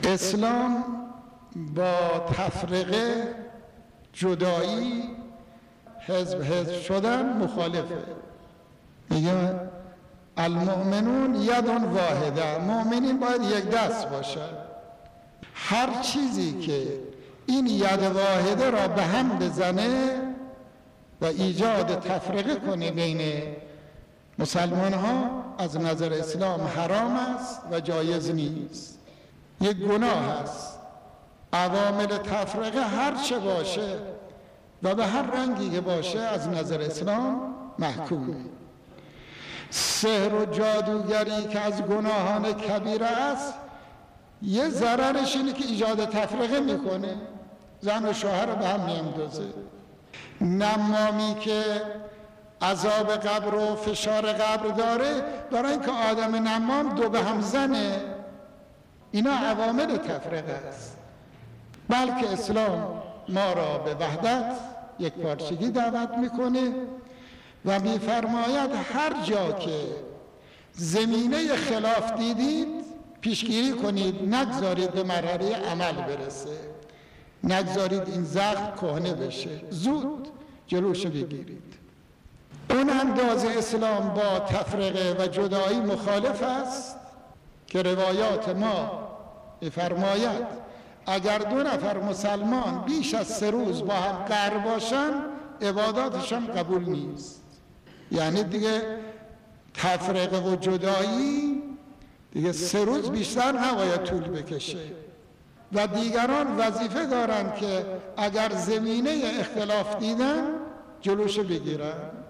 اسلام با تفرقه، جدایی، حزب شدن مخالفه. میگه المؤمنون ید واحده، مؤمنین باید یک دست باشن. هر چیزی که این ید واحده را به هم بزنه و ایجاد تفرقه کنه بین مسلمان ها، از نظر اسلام حرام است و جایز نیست، یک گناه است. عوامل تفرقه هر چه باشه و به هر رنگی که باشه از نظر اسلام محکومه. سحر و جادوگری که از گناهان کبیره است، یه ضررش اینه که ایجاد تفرقه میکنه، زن و شوهر رو به هم میاندازه. نمامی که عذاب قبر و فشار قبر داره، برای اینکه آدم نمام دو به هم زنه، اینا عوامل تفرقه است. بلکه اسلام ما را به وحدت، یک پارچگی دعوت میکنه و میفرماید هر جا که زمینه خلاف دیدید پیشگیری کنید، نگذارید به مرحله عمل برسه، نگذارید این زخم کهنه بشه، زود جلوش بگیرید. اون اندازه اسلام با تفرقه و جدایی مخالف است که روایات ما میفرماید اگر دو نفر مسلمان بیش از 3 روز با هم قرار باشن، عباداتشان قبول نیست. یعنی دیگه تفرقه و جدایی دیگه 3 روز بیشتر نباید طول بکشه و دیگران وظیفه دارن که اگر زمینه اختلاف دیدن جلوشو بگیرن.